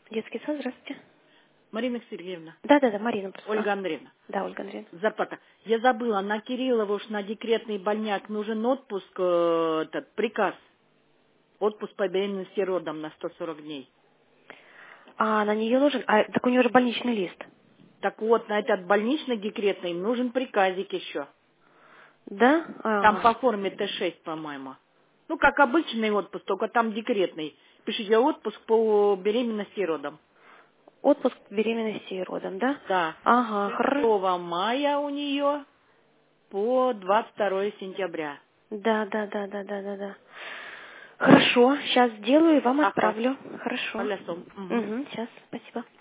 Детский сад, здравствуйте. Марина Сергеевна, Да, Марина. Ольга Андреевна, Да, Ольга Андреевна. зарплата. Я забыла, на Кириллова уж на декретный больняк нужен отпуск, этот приказ. Отпуск по беременности и родам на 140 дней. А на нее нужен, так у нее же больничный лист. Так вот, на этот больничный декретный им нужен приказик еще. Да? Там Ага. по форме Т6, по-моему. Ну, как обычный отпуск, только там декретный. Пишите отпуск по беременности и родам. Отпуск беременности и родом, да? Да. Ага, 6 мая у нее по 22 сентября. Да. Хорошо, сейчас сделаю и вам Ага. отправлю. Хорошо. Алясом. Угу. Угу, сейчас, спасибо.